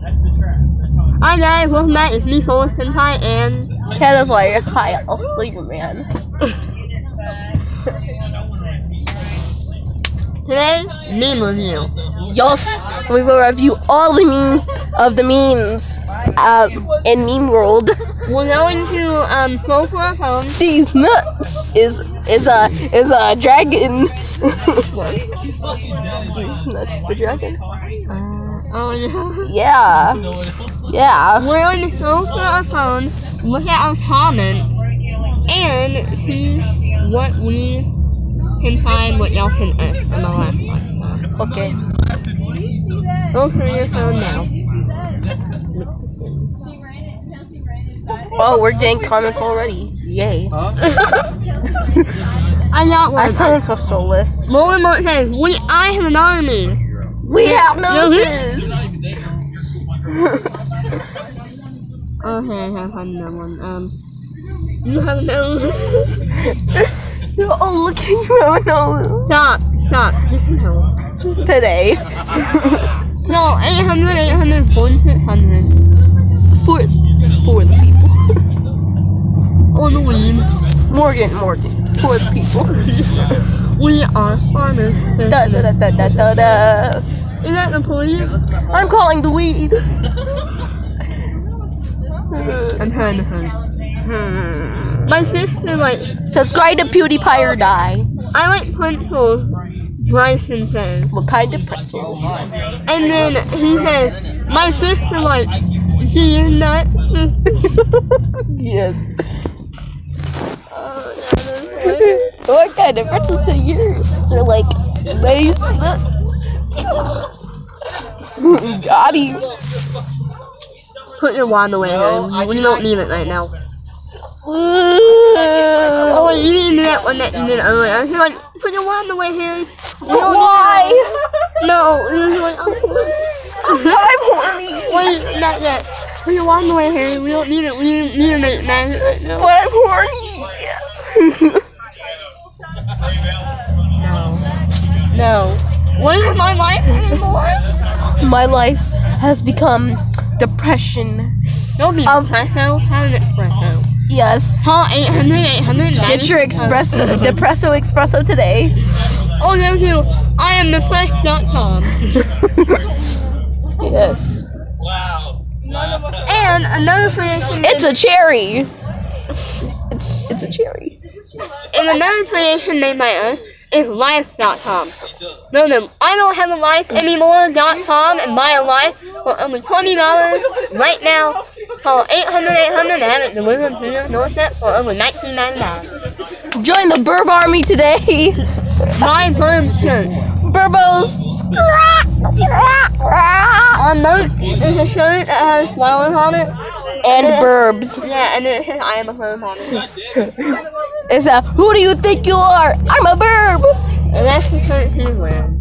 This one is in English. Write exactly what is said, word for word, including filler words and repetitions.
Hi guys, welcome back. It's me, Solar Senpai, and Kenneth like hi, I'll sleep, man. today, meme review. Yes, we will review all the memes of the memes um, in Meme World. We're going to um scroll for our phone. These nuts is is a is a dragon. What? These nuts, the dragon. Uh, oh yeah. Yeah, yeah. We're going to scroll for our phone, look at our comments, and see what we can find what y'all sent us on the last one. Okay. Go through your phone now. Oh, we're getting comments already. Yay. I got one. I sound so soulless. Roland Mark says, we, I have an army. We have noses. Okay, I have another one. Um, you have a nose. Oh, look at you have a nose. Stop, stop. Just no. Today. No, eight hundred, eight hundred, forty-six hundred. For, for the people. Oh, the weed. Morgan, Morgan. For the people. We are farmers. Da da da da da da da. Is that the police? I'm calling the weed. I'm trying to find. Hmm. My sister, like, Subscribe to PewDiePie or die. I like pretzels. Bryson says. What kind of pretzels? And then he says, my sister, like, she is nuts. Yes. What kind of pretzels to your sister? Like, nice nuts. Got him. Put your wand away, Harry. We don't need it right now. Oh, Oh, wait, you didn't do that one that you did earlier. I was like, put your wand away, Harry. We don't why? need it. No, you was like, I'm I'm horny. Wait, not yet. Put your wand away, Harry. We don't need it. We need, need to make magic right now. But I'm horny. No. No. What is my life anymore? My life has become depression. Don't be Um, espresso. Have an espresso. Yes. Call eight hundred, eight hundred, Get your espresso, depresso espresso today. Oh, no, you. I am the fresh dot com. Yes. And another creation. It's a cherry. It's it's a cherry. And another creation made by us is life dot com. No, no, I don't have a life anymore dot com and buy a life for only twenty dollars right now. Call eight hundred, eight hundred and have it delivered to your doorstep for over nineteen ninety-nine. Join the Burb Army today. Buy Burb shirt. Burbos. Our merch is a shirt that has flowers on it. And burbs. Yeah, and it says I am a herb on it. It's a, who do you think you are? I'm a burb. And that's the shirt he's wearing.